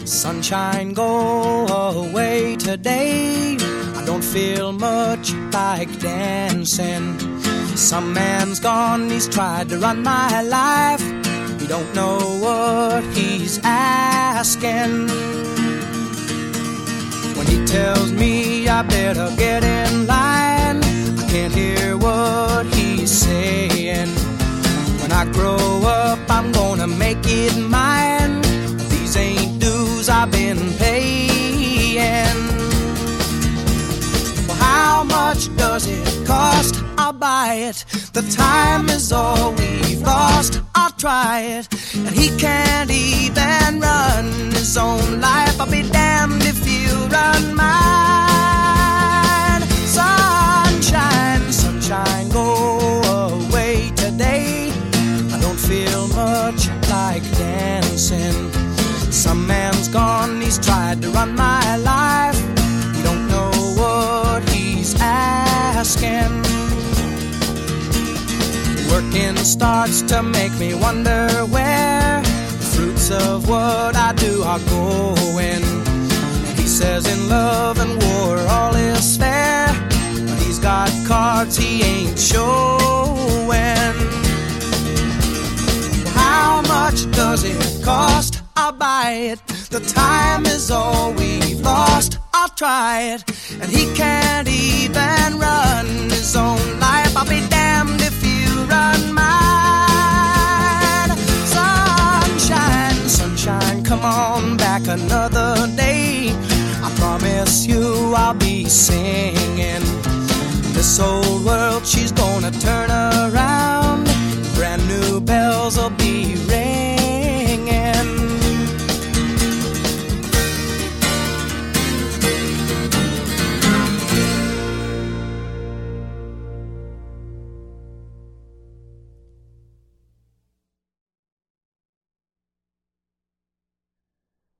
Sunshine, go away today. I don't feel much like dancing. Some man's gone, he's tried to run my life. He don't know what he's asking. When he tells me I better get in line, I can't hear what he's saying. When I grow up, I'm gonna make it mine. These ain't dues I've been paying. Well, how much does it cost? I'll buy it. The time is all we've lost. I'll try it. And he can't even run his own life. I'll be damned if he'll run mine. Sunshine, sunshine, go away today. I don't feel much like dancing. Some man's gone, he's tried to run my life. You don't know what he's asking. Working starts to make me wonder where the fruits of what I do are going. And he says in love and war all is fair, but he's got cards he ain't showing. How much does it cost? I'll buy it. The time is all we've lost. I'll try it. And he can't even run his own life. I'll be damned if you run mine. Sunshine, sunshine, come on back another day. I promise you I'll be singing. This old world, she's gonna turn around. Brand new bells will be